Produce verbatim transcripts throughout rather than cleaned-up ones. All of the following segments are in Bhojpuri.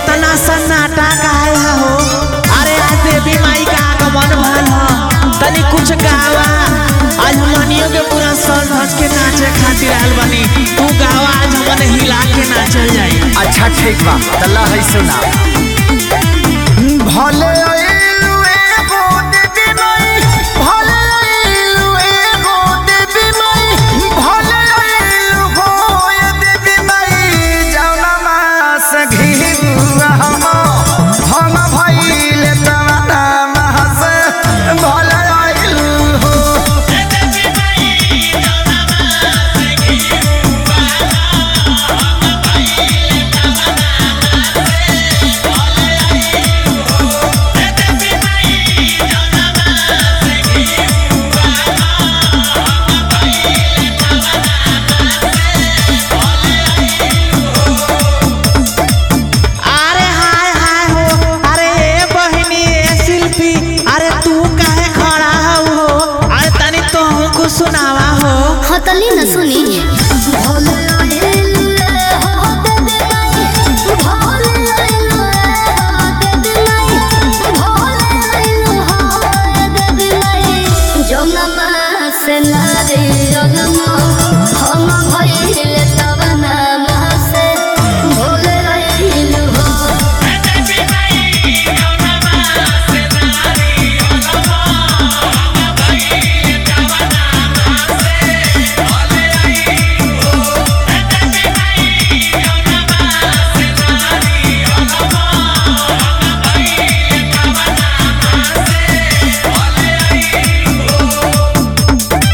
इतना सन्नाटा काहे हो? अरे आज देवी माई का आगमन भल ह, तनी कुछ गावा। आज हमनियों के पूरा सज धज के नाचे खातिर आयल बनी, तू गावा आज हमन हिला के नाचल जाई। अच्छा ठीक बा, तल्ला है सुना। भले आइलू एगो देवी माई, भले आइलू एगो देवी माई, भले आइलू हो ये देवी माई, जौना मास घिबुआ हम हम भइले तवना मास, भले आइलू हो ये देवी माई, जौना मास घिबुआ हम भइले तवना मास, भले आइलू हो ये देवी माई, जौना मास घिबुआ हम भइले अरे हाय हाय हो, अरे ए बहिनी ए शिल्पी, अरे तू काहे खड़ा हो? अरे तनी तो हमको सुनावा हो। हतली न सुनी भोले आइलू हो देवी माई, भोले आइलू हो देवी माई, भोले आइलू हो देवी माई, जौना मास नारी जन्म हम भइले तवना मास, भोले आइलू हो ये देवी माई, जौना मास नारी जन्म हम भइले तवना मास, भले आइलू हो ये देवी माई, जौना मास नारी जन्म हम भइले तवना मास, भले आइलू हो।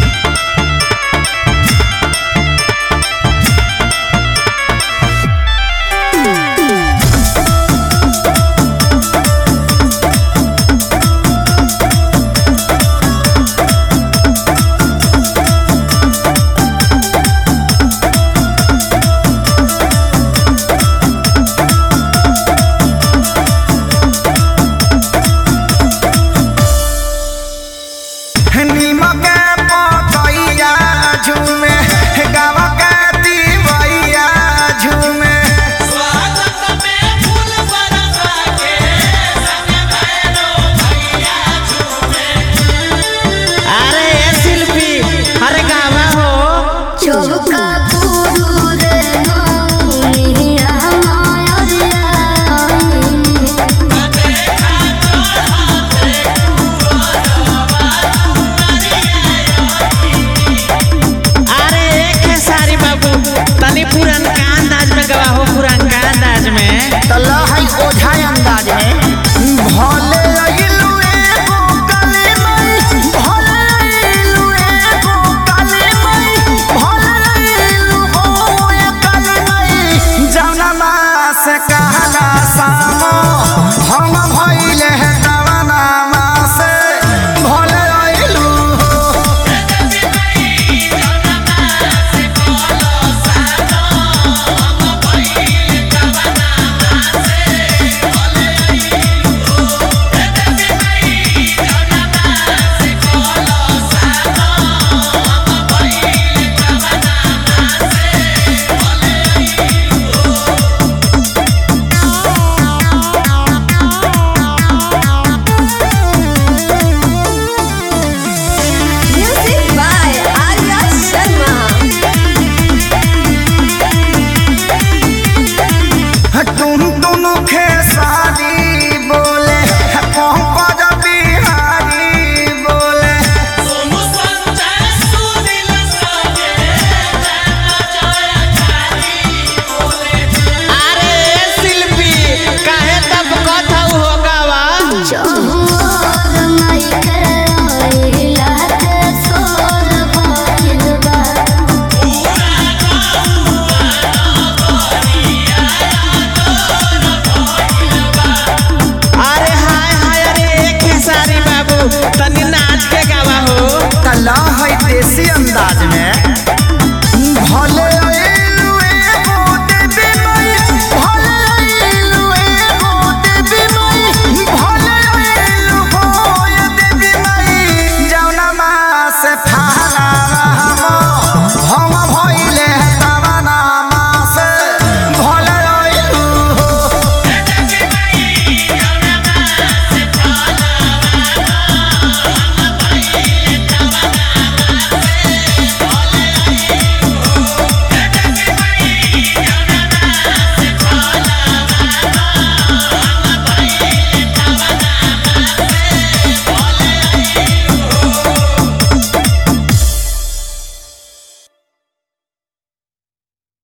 नीमक पतैया झूमे, गावा के दिवैया झूमे, स्वागत में फूल बरसा के संग भैरो भैया झूमे। अरे ए शिल्पी, अरे गावा हो। चौका पुरू रे नौनिया मायरिया अरे एक है सारी बाबू, तनी पुरनका अंदाज में गवा हो, पुरनका अंदाज में। तल्ला है ओझा अंदाज में। भले आइलू एगो काली माई, भले आइलू एगो काली माई, भले आइलू हो ये काली माई, जौना मास कहला सामो हम भइले तवना मास, भले आइलू हो ये देवी माई, जौना मास कहला सामो हम भइले तवना मास, भले आइलू हो ये देवी माई, जौना मास कहला सामो हम भइले तवना मास, भले म्यूजिक बाय आर्या शर्मा। तुम दोनों खेसारी बोले, पंकज बिहारी बोले, सोनू संजय सुनील संगे बोले। अरे ए शिल्पी, काहे तब कथा हो गावा? चौर माई के आइला के सोर भइल बा, अरे हाय हाय, अरे एक है सारी बाबू, तनी नाच के गावा हो। तल्ला है देसी अंदाज में।